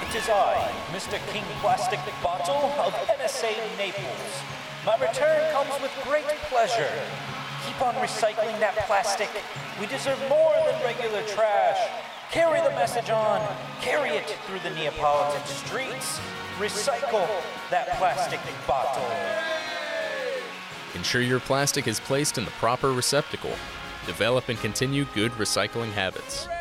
It is I, Mr. King Plastic Bottle of NSA Naples. My return comes with great pleasure. Keep on recycling that plastic. We deserve more than regular trash. Carry the message on. Carry it through the Neapolitan streets. Recycle that plastic bottle. Ensure your plastic is placed in the proper receptacle. Develop and continue good recycling habits.